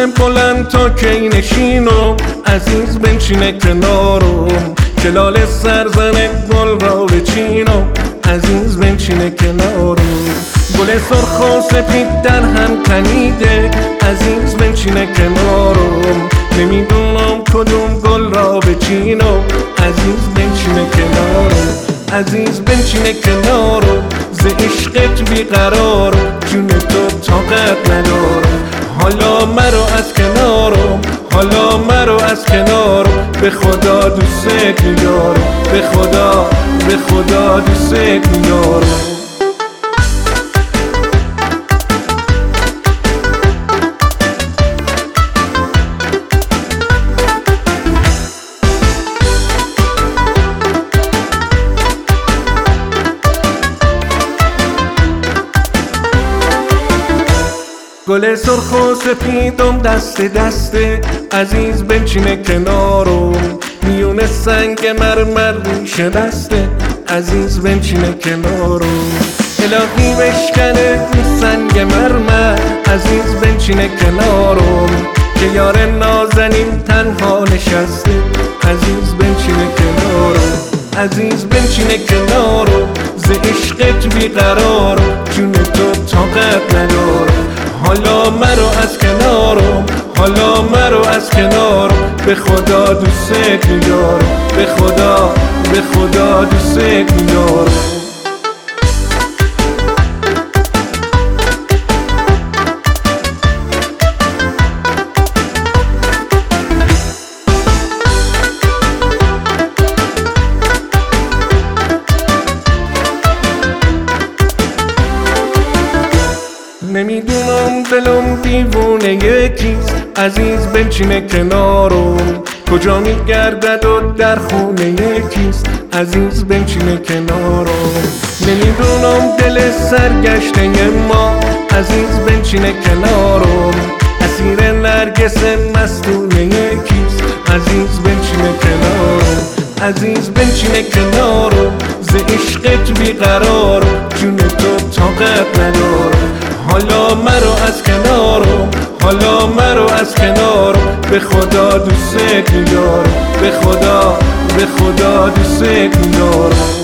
بلند تا کی نشینم، عزیز بنشینه کنارم. جلال سرزن گل را بچینم، عزیز بنشینه کنارم. گل سرخ و سپید در هم تنیده، عزیز بنشینه کنارم. نمیدونم کدوم گل را بچینم، عزیز بنشینه کنارم. عزیز بنشینه کنارم، ز عشقت بیقرارم. جون تو طاقت ندارم، حالا مرو از کنارم. حالا مرو از کنارم، به خدا دوست می‌دارم. به خدا دوست می‌دارم. گل سرخ و سپیدم دست دسته، عزیز بنشینه کنارم. میون سنگ مرمر ریشه بسته، عزیز بنشینه کنارم. الهی بشکنه این سنگ مرمر، عزیز بنشینه کنارم. که یار نازنین تنها نشسته، عزیز بنشینه کنارم. عزیز بنشینه کنارم، ز عشقت بیقرارم. جون تو طاقت ندارم، حالا مرو از کنارم. حالا مرو از کنارم، به خدا دوست می‌دارم. به خدا دوست می‌دارم. نمیدونم دلم دیوونه یکیست، عزیز بنشینه کنارم. کجا میگردد و در خونه یکیست، عزیز بنشینه کنارم. نمیدونم دل سرگشته ما، عزیز بنشینه کنارم. اسیر نرگس مستونه یکیست، عزیز بنشینه کنارم. عزیز بنشینه کنارم، ز عشقت بیقرارم. جون تو طاقت ندارم، حالا مرو از کنارم. حالا مرو از کنارم، به خدا دوست می‌دارم. به خدا دوست می‌دارم.